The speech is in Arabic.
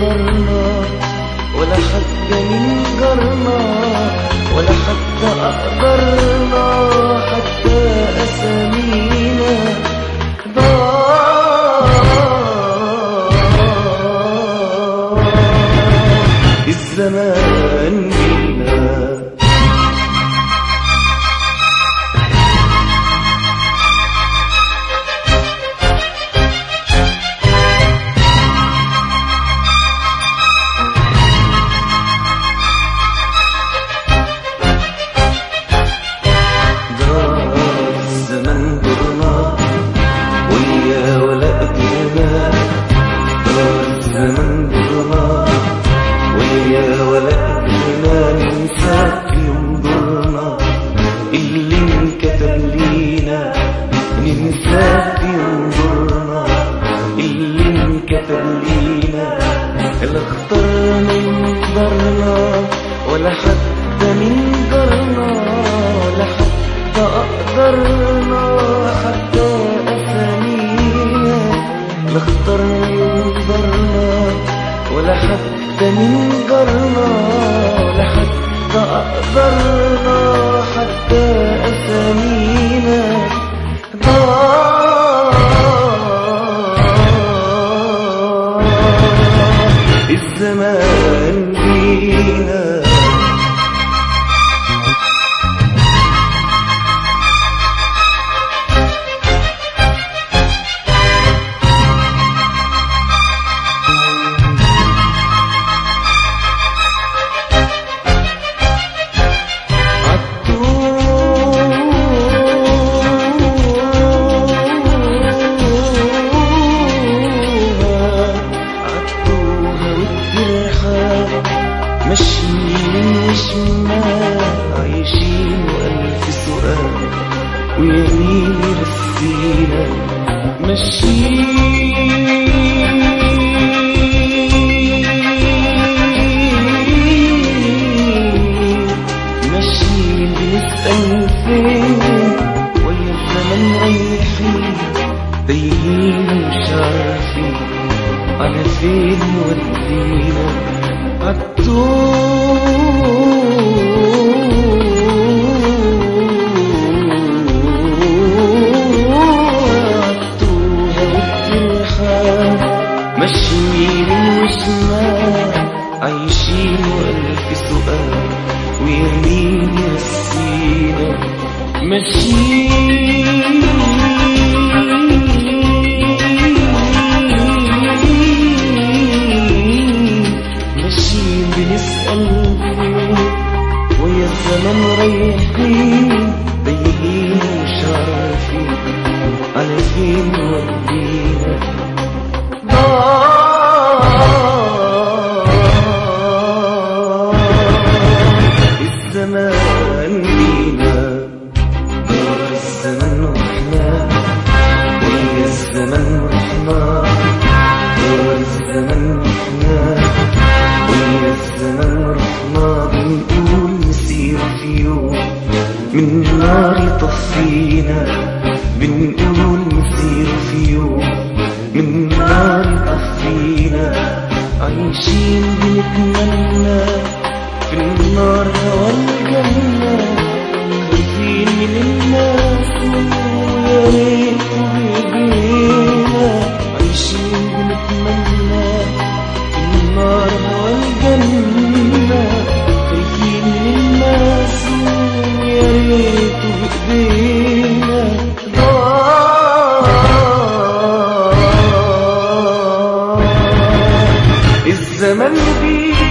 اخترنا ولا حتى من جرنا ولا حتى أقدرنا حتى أسامينا ضاع الزمان بينا. ننساك ينظرنا اللي انكتب لينا، ننساك ينظرنا اللي انكتب لينا. لا اخترنا ينظرنا ولا حتى من جرنا ولا حتى أقدرنا حتى أسامينا. لا اخترنا ينظرنا ولا حتى من جرنا ولا حتى أقدرنا حتى أسامينا ضاع الزمان بينا. ماشيين وشمال عايشين وألف سؤال ويمين يرسينا. ماشيين بنسأل فين ويا الزمن رايحين تايهين ومش عارفين على فين ودينا. ماشيين وشمال عايشين وألف سؤال ويمين يرسينا. ماشيين بنسأل فين ويا الزمن رايحين تايهين ومش عارفين على فين ودينا. الزمان بينا دار الزمن رحنا ويا الزمن رحنا دار الزمن رحنا ويا الزمن رحنا. بنقول نسير في يوم من نار يطفينا، بنقول نسير في يوم من نار يطفينا. عايشين بنتمنى في النار هوا الجنة، خايفين من الناس ويا ريت بإيدينا. عايشين بنتمنى في النار هوا الجنة، خايفين من الناس ويا ريت بإيدينا. الزمن بينا